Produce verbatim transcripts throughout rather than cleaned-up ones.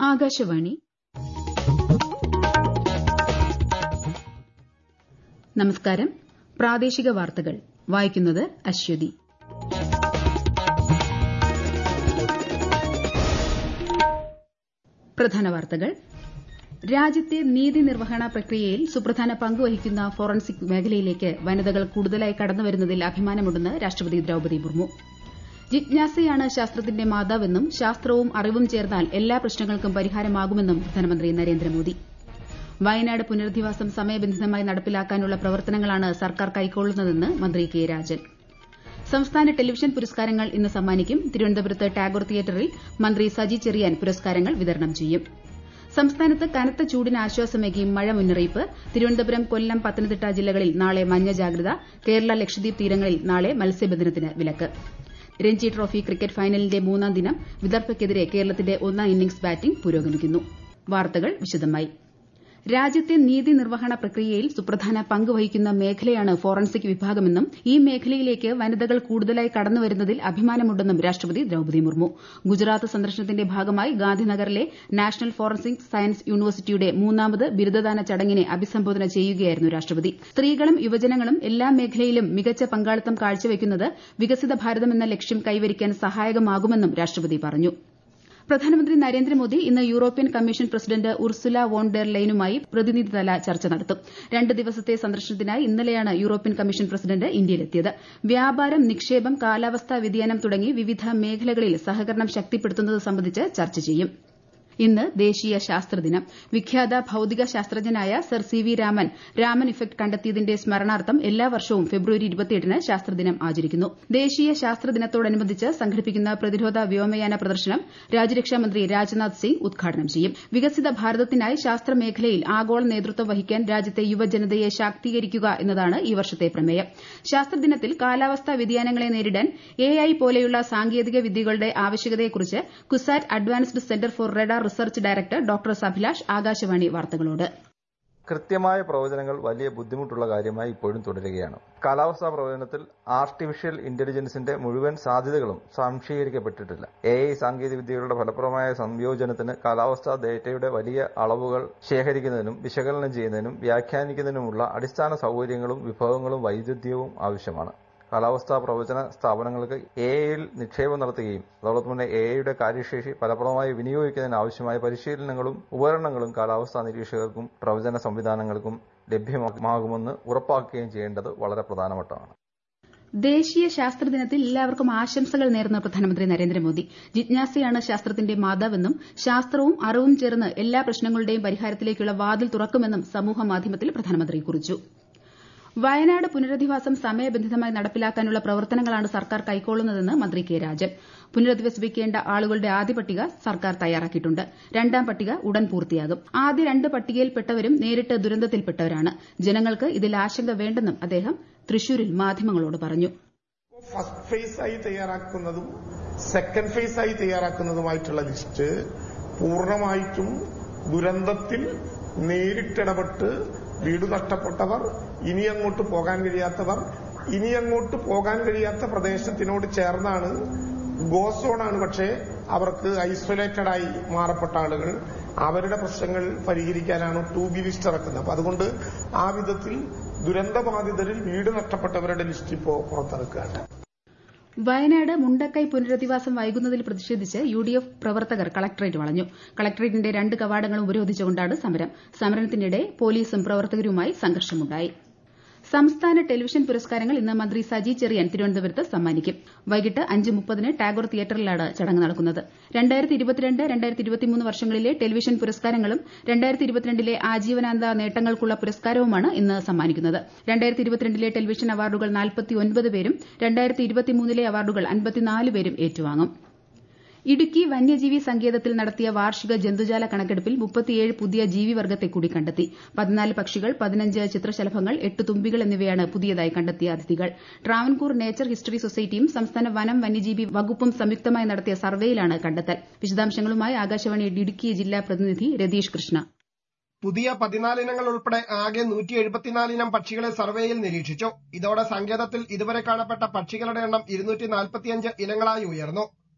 ആകാശവാണി. നമസ്കാരം. പ്രാദേശിക വാർത്തകൾ വായിക്കുന്നത് അശ്വതി. പ്രധാന വാർത്തകൾ. രാജ്യത്തെ നീതി നിർവഹണ പ്രക്രിയയിൽ സുപ്രധാന പങ്കുവഹിക്കുന്ന ഫോറൻസിക് മേഖലയിലേക്ക് വനിതകൾ കൂടുതലായി കടന്നുവരുന്നതിൽ അഭിമാനമുണ്ടെന്ന് രാഷ്ട്രപതി ദ്രൌപദി മുർമു. ജിജ്ഞാസയാണ് ശാസ്ത്രത്തിന്റെ മാതാവെന്നും ശാസ്ത്രവും അറിവും ചേർന്നാൽ എല്ലാ പ്രശ്നങ്ങൾക്കും പരിഹാരമാകുമെന്നും പ്രധാനമന്ത്രി നരേന്ദ്രമോദി. വയനാട് പുനരധിവാസം സമയബന്ധിതമായി നടപ്പിലാക്കാനുള്ള പ്രവർത്തനങ്ങളാണ് സർക്കാർ കൈക്കൊള്ളുന്നതെന്ന് മന്ത്രി കെ രാജൻ. സംസ്ഥാന ടെലിവിഷൻ പുരസ്കാരങ്ങൾ ഇന്ന് സമ്മാനിക്കും. തിരുവനന്തപുരത്ത് ടാഗോർ തിയേറ്ററിൽ മന്ത്രി സജി ചെറിയാൻ പുരസ്കാരങ്ങൾ വിതരണം ചെയ്യും. സംസ്ഥാനത്ത് കനത്ത ചൂടിന് ആശ്വാസമേകി മഴ മുന്നറിയിപ്പ്. തിരുവനന്തപുരം, കൊല്ലം, പത്തനംതിട്ട ജില്ലകളിൽ നാളെ മഞ്ഞ ജാഗ്രത. കേരള, ലക്ഷദ്വീപ് തീരങ്ങളിൽ നാളെ മത്സ്യബന്ധനത്തിന് വിലക്ക്. രഞ്ജി ട്രോഫി ക്രിക്കറ്റ് ഫൈനലിന്റെ മൂന്നാം ദിനം വിദർഭയ്ക്കെതിരെ കേരളത്തിന്റെ ഒന്നാം ഇന്നിംഗ്സ് ബാറ്റിംഗ് പുരോഗമിക്കുന്നു. വാർത്തകൾ വിശദമായി. രാജ്യത്തെ നീതി നിർവഹണ പ്രക്രിയയിൽ സുപ്രധാന പങ്ക് വഹിക്കുന്ന മേഖലയാണ് ഫോറൻസിക് വിഭാഗമെന്നും ഈ മേഖലയിലേക്ക് വനിതകൾ കൂടുതലായി കടന്നുവരുന്നതിൽ അഭിമാനമുണ്ടെന്നും രാഷ്ട്രപതി ദ്രൌപദി മുർമു. ഗുജറാത്ത് സന്ദർശനത്തിന്റെ ഭാഗമായി ഗാന്ധിനഗറിലെ നാഷണൽ ഫോറൻസിക് സയൻസ് യൂണിവേഴ്സിറ്റിയുടെ മൂന്നാമത് ബിരുദദാന ചടങ്ങിനെ അഭിസംബോധന ചെയ്യുകയായിരുന്നു രാഷ്ട്രപതി. സ്ത്രീകളും യുവജനങ്ങളും എല്ലാ മേഖലയിലും മികച്ച പങ്കാളിത്തം കാഴ്ചവെക്കുന്നത് വികസിത ഭാരതമെന്ന ലക്ഷ്യം കൈവരിക്കാൻ സഹായകമാകുമെന്നും രാഷ്ട്രപതി പറഞ്ഞു. പ്രധാനമന്ത്രി നരേന്ദ്രമോദി ഇന്ന് European commission president Ursula von der ലെയനുമായി പ്രതിനിധിതല ചർച്ച നടത്തും. രണ്ട് ദിവസത്തെ സന്ദർശനത്തിനായി ഇന്നലെയാണ് യൂറോപ്യൻ കമ്മീഷൻ പ്രസിഡന്റ് ഇന്ത്യയിലെത്തിയത്. വ്യാപാരം, നിക്ഷേപം, കാലാവസ്ഥാ വ്യതിയാനം തുടങ്ങി വിവിധ മേഖലകളിൽ സഹകരണം ശക്തിപ്പെടുത്തുന്നത് സംബന്ധിച്ച് ചർച്ച ചെയ്യും. ഇന്ന് ദേശീയ ശാസ്ത്രദിനം. വിഖ്യാത ഭൌതിക ശാസ്ത്രജ്ഞനായ sir C V Raman Raman effect കണ്ടെത്തിയതിന്റെ സ്മരണാർത്ഥം എല്ലാ വർഷവും ഫെബ്രുവരി ഇരുപത്തിയെട്ടിന് ശാസ്ത്രദിനം ആചരിക്കുന്നു. ദേശീയ ശാസ്ത്രദിനത്തോടനുബന്ധിച്ച് സംഘടിപ്പിക്കുന്ന പ്രതിരോധ വ്യോമയാന പ്രദർശനം രാജ്യരക്ഷാമന്ത്രി രാജ്നാഥ് സിംഗ് ഉദ്ഘാടനം ചെയ്യും. വികസിത ഭാരതത്തിനായി ശാസ്ത്രമേഖലയിൽ ആഗോള നേതൃത്വം വഹിക്കാൻ രാജ്യത്തെ യുവജനതയെ ശാക്തീകരിക്കുക എന്നതാണ് ഈ വർഷത്തെ പ്രമേയം. ശാസ്ത്രദിനത്തിൽ കാലാവസ്ഥാ വ്യതിയാനങ്ങളെ നേരിടാൻ എ ഐ പോലെയുള്ള സാങ്കേതിക വിദ്യകളുടെ ആവശ്യകതയെക്കുറിച്ച് CUSAT advanced centre for radar research director doctor Abhilash Akashvani വാർത്തകളോട്. കൃത്യമായ പ്രവചനങ്ങൾ വലിയ ബുദ്ധിമുട്ടുള്ള കാര്യമായി ഇപ്പോഴും തുടരുകയാണ്. കാലാവസ്ഥാ പ്രവചനത്തിൽ ആർട്ടിഫിഷ്യൽ ഇന്റലിജൻസിന്റെ മുഴുവൻ സാധ്യതകളും സംശീകരിക്കപ്പെട്ടിട്ടില്ല. എ ഐ സാങ്കേതിക വിദ്യകളുടെ ഫലപ്രദമായ സംയോജനത്തിന് കാലാവസ്ഥാ ഡേറ്റയുടെ വലിയ അളവുകൾ ശേഖരിക്കുന്നതിനും വിശകലനം ചെയ്യുന്നതിനും വ്യാഖ്യാനിക്കുന്നതിനുമുള്ള അടിസ്ഥാന സൌകര്യങ്ങളും വിഭവങ്ങളും വൈദഗ്ധ്യവും ആവശ്യമാണ്. കാലാവസ്ഥാ പ്രവചന സ്ഥാപനങ്ങൾക്ക് എ ഐയിൽ നിക്ഷേപം നടത്തുകയും അതോടൊപ്പം തന്നെ എ ഐയുടെ കാര്യശേഷി ഫലപ്രദമായി വിനിയോഗിക്കുന്നതിന് ആവശ്യമായ പരിശീലനങ്ങളും ഉപകരണങ്ങളും കാലാവസ്ഥാ നിരീക്ഷകർക്കും പ്രവചന സംവിധാനങ്ങൾക്കും ലഭ്യമാകുമെന്ന് ഉറപ്പാക്കുകയും ചെയ്യേണ്ടത് വളരെ പ്രധാനപ്പെട്ടതാണ്. ദേശീയ ശാസ്ത്രദിനത്തിൽ എല്ലാവർക്കും ആശംസകൾ നേർന്ന പ്രധാനമന്ത്രി നരേന്ദ്രമോദി. ജിജ്ഞാസയാണ് ശാസ്ത്രത്തിന്റെ മാതാവെന്നും ശാസ്ത്രവും അറിവും ചേർന്ന് എല്ലാ പ്രശ്നങ്ങളുടെയും പരിഹാരത്തിലേക്കുള്ള വാതിൽ തുറക്കുമെന്നും സമൂഹമാധ്യമത്തിൽ പ്രധാനമന്ത്രി കുറിച്ചു. വയനാട് പുനരധിവാസം സമയബന്ധിതമായി നടപ്പിലാക്കാനുള്ള പ്രവർത്തനങ്ങളാണ് സർക്കാർ കൈക്കൊള്ളുന്നതെന്ന് മന്ത്രി കെ രാജൻ. പുനരധിവസിപ്പിക്കേണ്ട ആളുകളുടെ ആദ്യ പട്ടിക സർക്കാർ തയ്യാറാക്കിയിട്ടുണ്ട്. രണ്ടാം പട്ടിക ഉടൻ പൂർത്തിയാകും. ആദ്യ രണ്ട് പട്ടികയിൽപ്പെട്ടവരും നേരിട്ട് ദുരന്തത്തിൽപ്പെട്ടവരാണ്. ജനങ്ങൾക്ക് ഇതിൽ ആശങ്ക വേണ്ടെന്നും അദ്ദേഹം തൃശൂരിൽ മാധ്യമങ്ങളോട് പറഞ്ഞു. ഫസ്റ്റ് ഫേസായി തയ്യാറാക്കുന്നതും സെക്കൻഡ് ഫേസായി തയ്യാറാക്കുന്നതുമായിട്ടുള്ള ലിസ്റ്റ് പൂർണ്ണമായിട്ടും ദുരന്തത്തിൽ നേരിട്ടിടപെട്ട് വീട് നഷ്ടപ്പെട്ടവർ, ഇനി അങ്ങോട്ട് പോകാൻ കഴിയാത്തവർ, ഇനി അങ്ങോട്ട് പോകാൻ കഴിയാത്ത പ്രദേശത്തിനോട് ചേർന്നാണ് ഗോ സോണാണ്. പക്ഷേ അവർക്ക് ഐസൊലേറ്റഡ് ആയി മാറപ്പെട്ട ആളുകൾ, അവരുടെ പ്രശ്നങ്ങൾ പരിഹരിക്കാനാണ് ടു ബി ലിസ്റ്റ് ഇറക്കുന്നത്. അപ്പൊ അതുകൊണ്ട് ആ വിധത്തിൽ ദുരന്തബാധിതരിൽ വീട് നഷ്ടപ്പെട്ടവരുടെ ലിസ്റ്റ് ഇപ്പോ പുറത്തിറക്കുകയാണ്. വയനാട് മുണ്ടക്കൈ പുനരധിവാസം വൈകുന്നതിൽ പ്രതിഷേധിച്ച് യു ഡി എഫ് പ്രവർത്തകർ കളക്ടറേറ്റ് വളഞ്ഞു. കളക്ടറേറ്റിന്റെ രണ്ട് കവാടങ്ങളും ഉപരോധിച്ചുകൊണ്ടാണ് സമരം. സമരത്തിനിടെ പോലീസും പ്രവർത്തകരുമായി സംഘർഷമുണ്ടായി. സംസ്ഥാന ടെലിവിഷൻ പുരസ്കാരങ്ങൾ ഇന്ന് മന്ത്രി സജി ചെറിയാൻ തിരുവനന്തപുരത്ത് സമ്മാനിക്കും. വൈകിട്ട് അഞ്ച് മുപ്പതിന് ടാഗോർ തിയേറ്ററിലാണ് ചടങ്ങ് നടക്കുന്നത്. രണ്ടായിരത്തി ഇരുപത്തിരണ്ട് രണ്ടായിരത്തി ഇരുപത്തിമൂന്ന് വർഷങ്ങളിലെ ടെലിവിഷൻ പുരസ്കാരങ്ങളും രണ്ടായിരത്തി ഇരുപത്തിരണ്ടിലെ ആജീവനാന്ത നേട്ടങ്ങൾക്കുള്ള പുരസ്കാരവുമാണ് ഇന്ന് സമ്മാനിക്കുന്നത്. രണ്ടായിരത്തി ഇരുപത്തിരണ്ടിലെ ടെലിവിഷൻ അവാർഡുകൾ നാൽപ്പത്തിയൊൻപത് പേരും രണ്ടായിരത്തി ഇരുപത്തിമൂന്നിലെ അവാർഡുകൾ അൻപത്തിനാല് പേരും ഏറ്റുവാങ്ങും. ഇടുക്കി വന്യജീവി സങ്കേതത്തിൽ നടത്തിയ വാർഷിക ജന്തുജാല കണക്കെടുപ്പിൽ മുപ്പത്തിയേഴ് പുതിയ ജീവിവർഗ്ഗത്തെ കൂടി കണ്ടെത്തി. പതിനാല് പക്ഷികൾ, പതിനഞ്ച് ചിത്രശലഭങ്ങൾ, എട്ട് തുമ്പികൾ എന്നിവയാണ് പുതിയതായി കണ്ടെത്തിയ അതിഥികൾ. ട്രാവൻകൂർ നേച്ചർ ഹിസ്റ്ററി സൊസൈറ്റിയും സംസ്ഥാന വനം വന്യജീവി വകുപ്പും സംയുക്തമായി നടത്തിയ സർവേയിലാണ് കണ്ടെത്തൽ. വിശദാംശങ്ങളുമായി ആകാശവാണി ഇടുക്കി ജില്ലാ പ്രതിനിധി രതീഷ് കൃഷ്ണ. പുതിയ പതിനാല് ഇനങ്ങൾ ഉൾപ്പെടെ ആകെ നൂറ്റി എഴുപത്തിനാല് ഇനം പക്ഷികളെ സർവേയിൽ നിരീക്ഷിച്ചു. ഇതോടെ സങ്കേതത്തിൽ ഇതുവരെ കാണപ്പെട്ട പക്ഷികളുടെ എണ്ണം ഇരുന്നൂറ്റി നാൽപ്പത്തിയഞ്ച് ഇനങ്ങളായി ഉയർന്നു.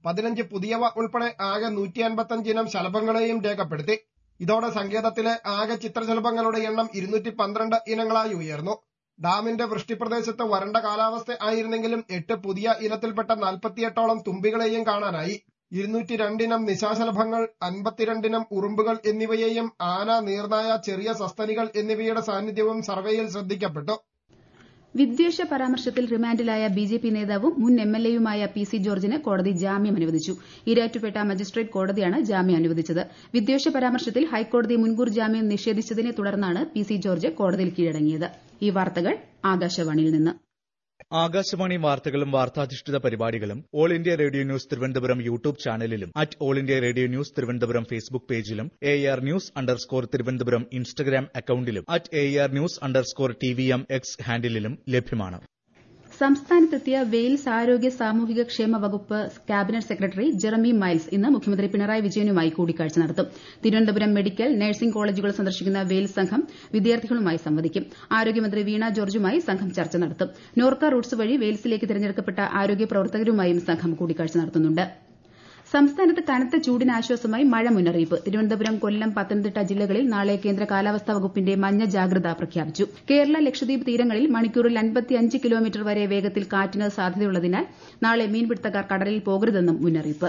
പതിനഞ്ച് പുതിയവ ഉൾപ്പെടെ ആകെ നൂറ്റി അൻപത്തഞ്ച് ഇനം ശലഭങ്ങളെയും രേഖപ്പെടുത്തി. ഇതോടെ സങ്കേതത്തിലെ ആകെ ചിത്രശലഭങ്ങളുടെ എണ്ണം ഇരുന്നൂറ്റി പന്ത്രണ്ട് ഇനങ്ങളായി ഉയർന്നു. ഡാമിന്റെ വൃഷ്ടിപ്രദേശത്ത് വരണ്ട കാലാവസ്ഥ ആയിരുന്നെങ്കിലും എട്ട് പുതിയ ഇനത്തിൽപ്പെട്ട നാൽപ്പത്തിയെട്ടോളം തുമ്പികളെയും കാണാനായി. ഇരുന്നൂറ്റി രണ്ടിനം നിശാശലഭങ്ങൾ, അൻപത്തിരണ്ടിനം ഉറുമ്പുകൾ എന്നിവയെയും ആന, നീർനായ, ചെറിയ സസ്തനികൾ എന്നിവയുടെ സാന്നിധ്യവും സർവേയിൽ ശ്രദ്ധിക്കപ്പെട്ടു. വിദ്വേഷ പരാമർശത്തിൽ റിമാൻഡിലായ ബിജെപി നേതാവും മുൻ എംഎൽഎയുമായ പി സി ജോർജിന് കോടതി ജാമ്യം അനുവദിച്ചു. ഈരാറ്റുപേട്ട മജിസ്ട്രേറ്റ് കോടതിയാണ് ജാമ്യം അനുവദിച്ചത്. വിദ്വേഷ പരാമർശത്തിൽ ഹൈക്കോടതി മുൻകൂർ ജാമ്യം നിഷേധിച്ചതിനെ തുടർന്നാണ് പി സി ജോർജ് കോടതിയിൽ കീഴടങ്ങിയത്. ഈ വാർത്തകൾ ആകാശവാണിയിൽ നിന്ന്. ആകാശവാണി വാർത്തകളും വാർത്താധിഷ്ഠിത പരിപാടികളും all India radio news Thiruvananthapuram YouTube ചാനലിലും at all India radio news Thiruvananthapuram Facebook പേജിലും A R news underscore Thiruvananthapuram Instagram അക്കൌണ്ടിലും at A R news underscore T V M X ഹാൻഡിലും ലഭ്യമാണ്. സംസ്ഥാനത്തെത്തിയ വെയിൽസ് ആരോഗ്യ സാമൂഹിക ക്ഷേമ വകുപ്പ് ക്യാബിനറ്റ് സെക്രട്ടറി ജെറമി മൈൽസ് ഇന്ന് മുഖ്യമന്ത്രി പിണറായി വിജയനുമായി കൂടിക്കാഴ്ച നടത്തും. തിരുവനന്തപുരം മെഡിക്കൽ, നഴ്സിംഗ് കോളേജുകൾ സന്ദർശിക്കുന്ന വെയിൽസ് സംഘം വിദ്യാർത്ഥികളുമായി സംവദിക്കും. ആരോഗ്യമന്ത്രി വീണ ജോർജുമായി സംഘം ചർച്ച നടത്തും. നോർക്ക റൂട്ട്സ് വഴി വെയിൽസിലേക്ക് തിരഞ്ഞെടുക്കപ്പെട്ട ആരോഗ്യ പ്രവർത്തകരുമായും സംഘം കൂടിക്കാഴ്ച നടത്തുന്നുണ്ട്. സംസ്ഥാനത്ത് കനത്ത ചൂടിന് ആശ്വാസമായി മഴ മുന്നറിയിപ്പ്. തിരുവനന്തപുരം, കൊല്ലം, പത്തനംതിട്ട ജില്ലകളിൽ നാളെ കേന്ദ്ര കാലാവസ്ഥാ വകുപ്പിന്റെ മഞ്ഞ ജാഗ്രത പ്രഖ്യാപിച്ചു. കേരള, ലക്ഷദ്വീപ് തീരങ്ങളിൽ മണിക്കൂറിൽ അൻപത്തിയഞ്ച് കിലോമീറ്റർ വരെ വേഗത്തിൽ കാറ്റിന് സാധ്യതയുള്ളതിനാൽ നാളെ മീൻപിടുത്തക്കാർ കടലിൽ പോകരുതെന്നും മുന്നറിയിപ്പ്.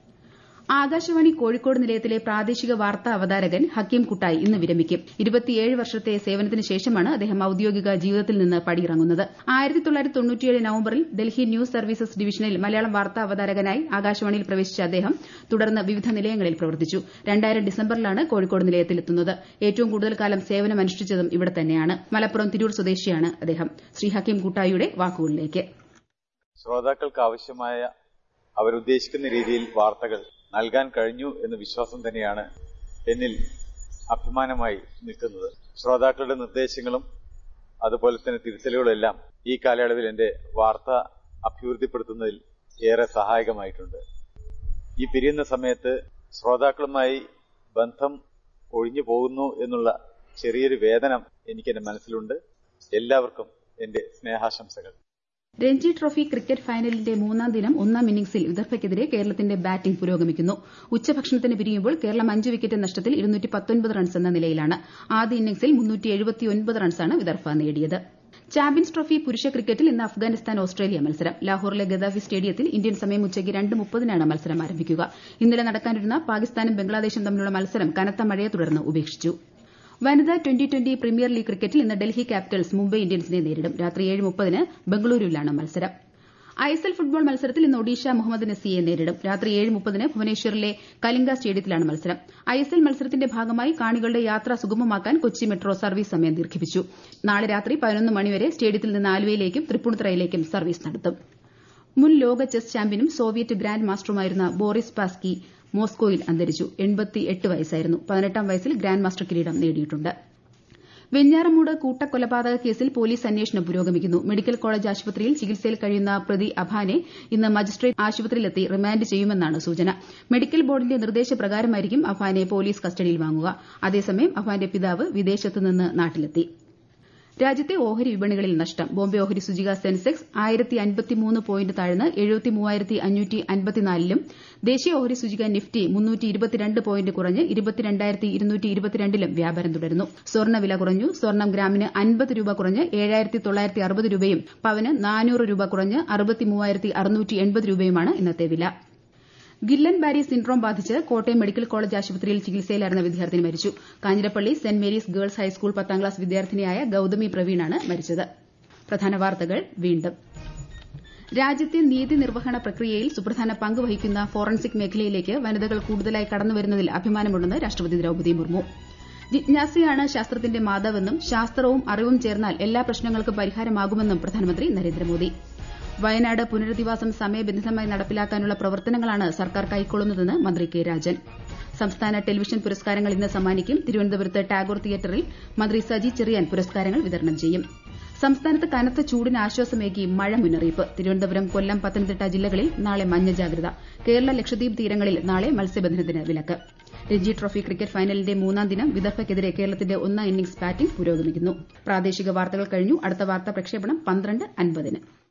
ആകാശവാണി കോഴിക്കോട് നിലയത്തിലെ പ്രാദേശിക വാർത്താ അവതാരകൻ ഹക്കീം കുട്ടായി ഇന്ന് വിരമിക്കും. ഇരുപത്തിയേഴ് വർഷത്തെ സേവനത്തിന് ശേഷമാണ് അദ്ദേഹം ഔദ്യോഗിക ജീവിതത്തിൽ നിന്ന് പടിയിറങ്ങുന്നത്. ആയിരത്തി തൊള്ളായിരത്തി തൊണ്ണൂറ്റിയേഴ് നവംബറിൽ ഡൽഹി ന്യൂസ് സർവീസസ് ഡിവിഷനിൽ മലയാളം വാർത്താ അവതാരകനായി ആകാശവാണിയിൽ പ്രവേശിച്ച അദ്ദേഹം തുടർന്ന് വിവിധ നിലയങ്ങളിൽ പ്രവർത്തിച്ചു. രണ്ടായിരം ഡിസംബറിലാണ് കോഴിക്കോട് നിലയത്തിലെത്തുന്നത്. ഏറ്റവും കൂടുതൽ കാലം സേവനമനുഷ്ഠിച്ചതും ഇവിടെ തന്നെയാണ്. മലപ്പുറം തിരൂർ സ്വദേശിയാണ് അദ്ദേഹം. ശ്രീ ഹക്കീം കുട്ടായിയുടെ വാക്കുകളിലേക്ക്. ശ്രോതാക്കൾക്ക് ആവശ്യമായ അവരുദ്ദേശിക്കുന്ന രീതിയിൽ വാർത്തകൾ നൽകാൻ കഴിഞ്ഞു എന്ന വിശ്വാസം തന്നെയാണ് എന്നിൽ അഭിമാനമായി നിൽക്കുന്നത്. ശ്രോതാക്കളുടെ നിർദ്ദേശങ്ങളും അതുപോലെ തന്നെ തിരുത്തലുകളെല്ലാം ഈ കാലയളവിൽ എന്റെ വാർത്ത അഭിവൃദ്ധിപ്പെടുത്തുന്നതിൽ ഏറെ സഹായകമായിട്ടുണ്ട്. ഈ പിരിയുന്ന സമയത്ത് ശ്രോതാക്കളുമായി ബന്ധം ഒഴിഞ്ഞു പോകുന്നു എന്നുള്ള ചെറിയൊരു വേദന എനിക്ക് എന്റെ മനസ്സിലുണ്ട്. എല്ലാവർക്കും എന്റെ സ്നേഹാശംസകൾ. രഞ്ജി ട്രോഫി ക്രിക്കറ്റ് ഫൈനലിന്റെ മൂന്നാം ദിനം ഒന്നാം ഇന്നിംഗ്സിൽ വിദർഭയ്ക്കെതിരെ കേരളത്തിന്റെ ബാറ്റിംഗ് പുരോഗമിക്കുന്നു. ഉച്ചഭക്ഷണത്തിന് പിരിയുമ്പോൾ കേരളം അഞ്ച് വിക്കറ്റ് നഷ്ടത്തിൽ ഇരുന്നൂറ്റി പത്തൊൻപത് റൺസ് എന്ന നിലയിലാണ്. ആദ്യ ഇന്നിംഗ്സിൽ മുന്നൂറ്റി എഴുപത്തിയൊൻപത് റൺസാണ് വിദർഭ നേടിയത്. ചാമ്പ്യൻസ് ട്രോഫി പുരുഷ ക്രിക്കറ്റിൽ ഇന്ന് അഫ്ഗാനിസ്ഥാൻ ഓസ്ട്രേലിയ മത്സരം. ലാഹോറിലെ ഗദാഫി സ്റ്റേഡിയത്തിൽ ഇന്ത്യൻ സമയം ഉച്ചയ്ക്ക് രണ്ട് മുപ്പതിനാണ് മത്സരം ആരംഭിക്കുക. ഇന്നലെ നടക്കാനിരുന്ന പാകിസ്ഥാനും ബംഗ്ലാദേശും തമ്മിലുള്ള മത്സരം കനത്ത മഴയെ തുടർന്ന് ഉപേക്ഷിച്ചു. വനിതാ ട്വന്റി ട്വന്റി പ്രീമിയർ ലീഗ് ക്രിക്കറ്റിൽ ഇന്ന് ഡൽഹി ക്യാപിറ്റൽസ് മുംബൈ ഇന്ത്യൻസിനെ നേരിടും. രാത്രി ഏഴ് മുപ്പതിന് ബംഗളൂരുവിലാണ് മത്സരം. ഐഎസ്എൽ ഫുട്ബോൾ മത്സരത്തിൽ ഇന്ന് ഒഡീഷ മുഹമ്മദ് നസിയെ നേരിടും. രാത്രി ഏഴ് മുപ്പതിന് ഭുവനേശ്വറിലെ കലിംഗ സ്റ്റേഡിയത്തിലാണ് മത്സരം. ഐഎസ്എൽ മത്സരത്തിന്റെ ഭാഗമായി കാണികളുടെ യാത്ര സുഗമമാക്കാൻ കൊച്ചി മെട്രോ സർവീസ് സമയം ദീർഘിപ്പിച്ചു. നാളെ രാത്രി പതിനൊന്ന് മണിവരെ സ്റ്റേഡിയത്തിൽ നിന്ന് ആലുവയിലേക്കും തൃപ്പൂണിത്തുറയിലേക്കും സർവീസ് നടത്തും. മുൻ ലോക ചെസ് ചാമ്പ്യനും സോവിയറ്റ് ഗ്രാൻഡ് മാസ്റ്ററുമായിരുന്ന ബോറിസ് പാസ്കി മോസ്കോയിൽ അന്തരിച്ചു. എൺപത്തിയെട്ട് വയസ്സായിരുന്നു. പതിനെട്ടാം വയസ്സിൽ ഗ്രാൻഡ് മാസ്റ്റർ കിരീടം നേടിയിട്ടുണ്ട്. വെഞ്ഞാറമൂട് കൂട്ടക്കൊലപാതക കേസിൽ പോലീസ് അന്വേഷണം പുരോഗമിക്കുന്നു. മെഡിക്കൽ കോളേജ് ആശുപത്രിയിൽ ചികിത്സയിൽ കഴിയുന്ന പ്രതി അഭാനെ ഇന്ന് മജിസ്ട്രേറ്റ് ആശുപത്രിയിലെത്തി റിമാൻഡ് ചെയ്യുമെന്നാണ് സൂചന. മെഡിക്കൽ ബോർഡിന്റെ നിർദ്ദേശപ്രകാരമായിരിക്കും അഭാനെ പോലീസ് കസ്റ്റഡിയിൽ വാങ്ങുക. അതേസമയം അഭാന്റെ പിതാവ് വിദേശത്ത് നിന്ന് നാട്ടിലെത്തി. രാജ്യത്തെ ഓഹരി വിപണികളിൽ നഷ്ടം. ബോംബെ ഓഹരി സൂചിക സെൻസെക്സ് ആയിരത്തി അൻപത്തിമൂന്ന് പോയിന്റ് താഴ്ന്ന് എഴുപത്തി മൂവായിരത്തി അഞ്ഞൂറ്റി അൻപത്തിനാലിലും ദേശീയ ഓഹരി സൂചിക നിഫ്റ്റി മുന്നൂറ്റി ഇരുപത്തിരണ്ട് പോയിന്റ് കുറഞ്ഞ് ഇരുപത്തിരണ്ടായിരത്തി ഇരുന്നൂറ്റി ഇരുപത്തിരണ്ടിലും വ്യാപാരം തുടരുന്നു. സ്വർണ്ണ വില കുറഞ്ഞു. സ്വർണ്ണം ഗ്രാമിന് അൻപത് രൂപ കുറഞ്ഞ് ഏഴായിരത്തി തൊള്ളായിരത്തി അറുപത് രൂപയും പവന് നാനൂറ് രൂപ കുറഞ്ഞ് അറുപത്തി മൂവായിരത്തി അറുന്നൂറ്റി എൺപത് രൂപയുമാണ് ഇന്നത്തെ വില. ഗില്ലൻ ബാരി സിൻഡ്രോം ബാധിച്ച് കോട്ടയം മെഡിക്കൽ കോളേജ് ആശുപത്രിയിൽ ചികിത്സയിലായിരുന്ന വിദ്യാർത്ഥിനി മരിച്ചു. Kanjirappally saint Mary's girls high school പത്താം ക്ലാസ് വിദ്യാർത്ഥിനിയായ ഗൌതമി പ്രവീണാണ് മരിച്ചത്. പ്രധാന വാർത്തകൾ വീണ്ടും. രാജ്യത്തെ നീതി നിർവഹണ പ്രക്രിയയിൽ സുപ്രധാന പങ്ക് വഹിക്കുന്ന ഫോറൻസിക് മേഖലയിലേക്ക് വനിതകൾ കൂടുതലായി കടന്നുവരുന്നതിൽ അഭിമാനമുണ്ടെന്ന് രാഷ്ട്രപതി ദ്രൌപദി മുർമു. ജിജ്ഞാസയാണ് ശാസ്ത്രത്തിന്റെ മാതാവെന്നും ശാസ്ത്രവും അറിവും ചേർന്നാൽ എല്ലാ പ്രശ്നങ്ങൾക്കും പരിഹാരമാകുമെന്നും പ്രധാനമന്ത്രി നരേന്ദ്രമോദി. വയനാട് പുനരധിവാസം സമയബന്ധിതമായി നടപ്പിലാക്കാനുള്ള പ്രവർത്തനങ്ങളാണ് സർക്കാർ കൈക്കൊള്ളുന്നതെന്ന് മന്ത്രി കെ രാജൻ. സംസ്ഥാന ടെലിവിഷൻ പുരസ്കാരങ്ങൾ ഇന്ന് സമ്മാനിക്കും. തിരുവനന്തപുരത്ത് ടാഗോർ തിയേറ്ററിൽ മന്ത്രി സജി ചെറിയാൻ പുരസ്കാരങ്ങൾ വിതരണം ചെയ്യും. സംസ്ഥാനത്ത് കനത്ത ചൂടിന് ആശ്വാസമേകി മഴ മുന്നറിയിപ്പ്. തിരുവനന്തപുരം, കൊല്ലം, പത്തനംതിട്ട ജില്ലകളിൽ നാളെ മഞ്ഞ ജാഗ്രത. കേരള, ലക്ഷദ്വീപ് തീരങ്ങളിൽ നാളെ മത്സ്യബന്ധനത്തിന് വിലക്ക്. രഞ്ജി ട്രോഫി ക്രിക്കറ്റ് ഫൈനലിന്റെ മൂന്നാം ദിനം വിദർഭയ്ക്കെതിരെ കേരളത്തിന്റെ ഒന്നാം ഇന്നിംഗ്സ് ബാറ്റിംഗ് പുരോഗമിക്കുന്നു. പ്രാദേശിക വാർത്തകൾ കഴിഞ്ഞു. അടുത്ത വാർത്താ പ്രക്ഷേപണം പന്ത്രണ്ട് അൻപതിന്.